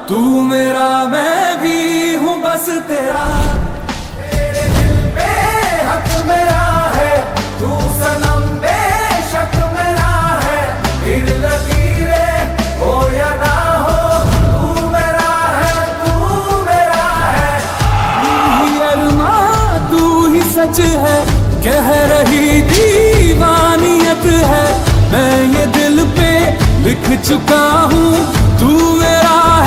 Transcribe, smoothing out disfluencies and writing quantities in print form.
तू मेरा मैं भी हूँ बस तेरा, तेरे दिल पे हक मेरा है, तू सनम बेशक मेरा है। फिर लकीरें हो या ना हो, तू मेरा है, तू मेरा है। तू ही अरमां तू ही सच है, कह रही दीवानियत है। मैं ये दिल पे लिख चुका हूँ, तू मेरा